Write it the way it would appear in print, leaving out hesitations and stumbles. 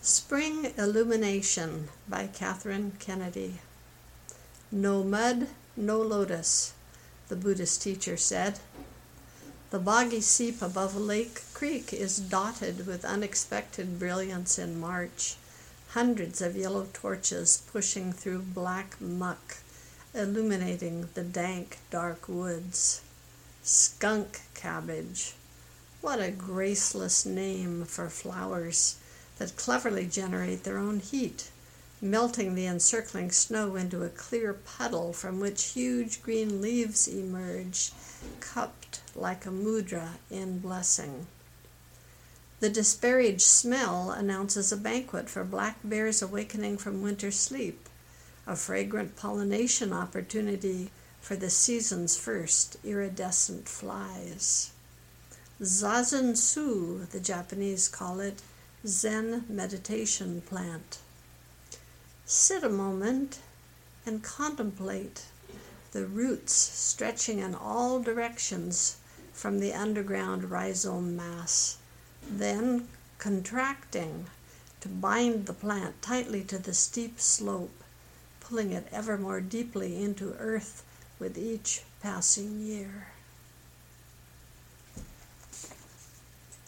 Spring Illumination by Catherine Kennedy. No mud, no lotus, the Buddhist teacher said. The boggy seep above Lake Creek is dotted with unexpected brilliance in March, hundreds of yellow torches pushing through black muck, illuminating the dank, dark woods. Skunk cabbage. What a graceless name for flowers that cleverly generate their own heat, melting the encircling snow into a clear puddle from which huge green leaves emerge, cupped like a mudra in blessing. The disparaged smell announces a banquet for black bears awakening from winter sleep, a fragrant pollination opportunity for the season's first iridescent flies. Zazen Su, the Japanese call it, Zen meditation plant. Sit a moment and contemplate the roots stretching in all directions from the underground rhizome mass, then contracting to bind the plant tightly to the steep slope, pulling it ever more deeply into earth with each passing year.